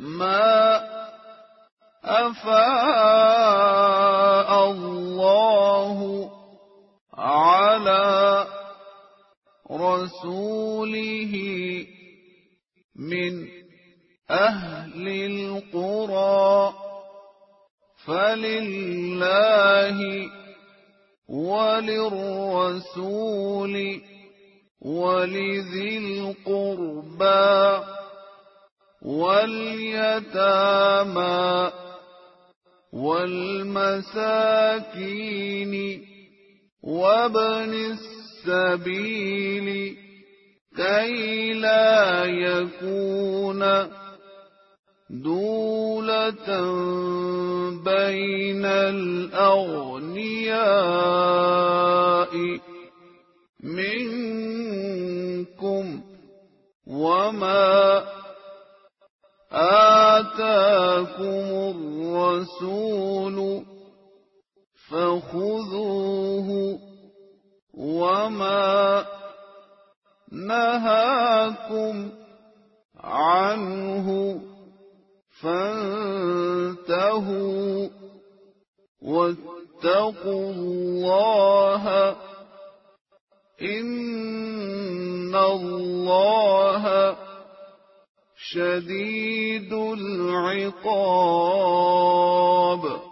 ما أفاء الله على رسوله من أهل القرى فلله وللرسول ولذي القربى واليتامى والمساكين وابن السبيل كي لا يكون دولة بين الأغنياء منكم وما آتاكم الرسول فخذوه وما نهاكم عنه فانتهوا واتقوا الله إن الله شديد العقاب.